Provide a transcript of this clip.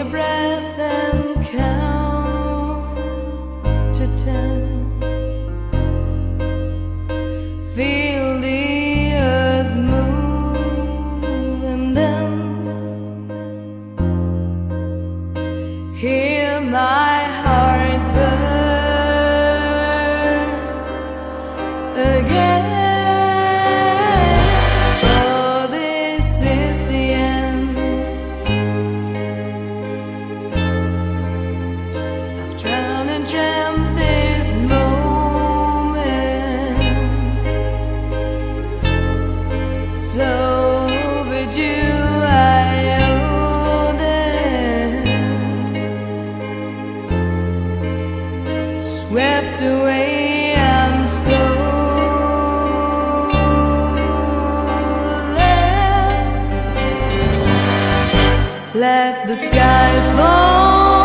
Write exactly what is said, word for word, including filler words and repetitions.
your breath and count to ten. Feel the earth move and then hear my heart burst again. Oh, this is the end. I've drowned and dreamt this moment, so overdue I owe them. Swept away and stolen. Let the sky fall.